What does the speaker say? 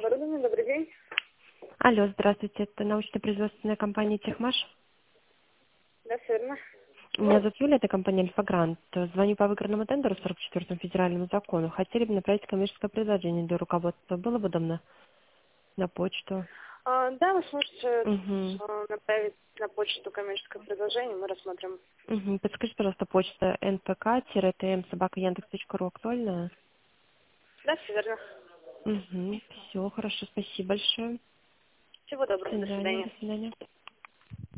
оборудование. Добрый день. Алло, здравствуйте, это научно-производственная компания «Техмаш». Да, все верно. Меня зовут Юля, это компания «Альфа-Грант». Звоню по выигранному тендеру 44-му федеральному закону. Хотели бы направить коммерческое предложение для руководства. Было бы удобно на почту. Да, вы сможете Угу. направить на почту коммерческое предложение, мы рассмотрим. Угу. Подскажите, пожалуйста, почта npk-tm@yandex.ru актуальная? Да, все верно. Угу. Все, хорошо, спасибо большое. Всего До доброго, до свидания, свидания. до свидания.